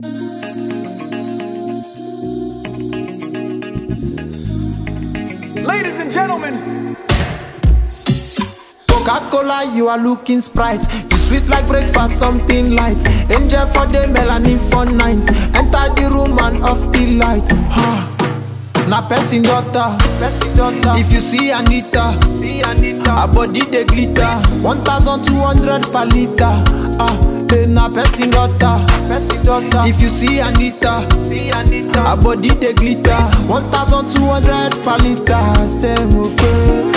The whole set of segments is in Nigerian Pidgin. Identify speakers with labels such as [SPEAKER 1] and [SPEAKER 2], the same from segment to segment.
[SPEAKER 1] Ladies and gentlemen,
[SPEAKER 2] Coca-Cola, you are looking Sprite. You sweet like breakfast, something light. Angel for the melanin for nights. Enter the room and off the light. Na person daughter. If you see Anita, her body they glitter. 1,200 per liter. Na person daughter. If you see Anita, her body they glitter. 1,200 per liter. Say mupe.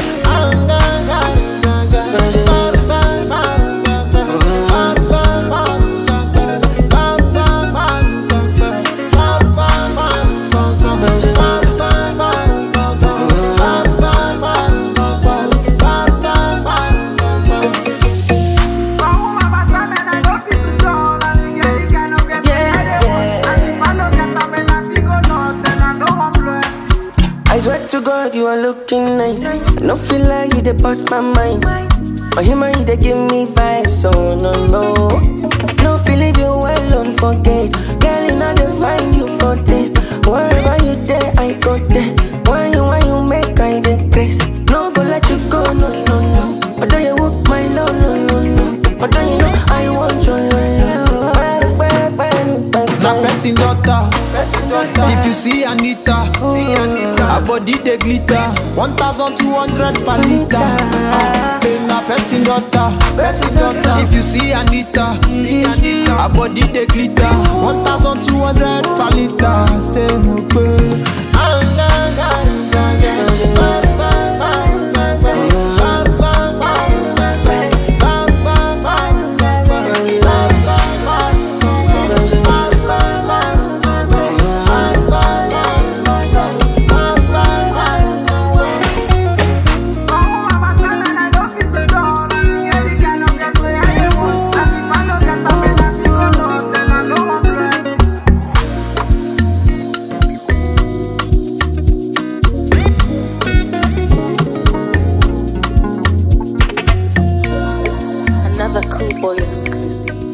[SPEAKER 3] I swear to God, you are looking nice. I don't feel like you dey bust my mind. My human, you dey give me vibes, oh no no. No feel leave you alone for days. Girl, you know they find you for days. Wherever you there, I go there. Why you make I dey grace? No go let you go, no no no. Although you whoop my no no no no. Although you know I want your love.
[SPEAKER 2] Na person daughter. If you see Anita, her body they glitter. 1,200 per liter. Na person daughter. If you see Anita, her body they glitter. 1,200 per liter. Say mupe.
[SPEAKER 4] Another Cool Boy exclusive.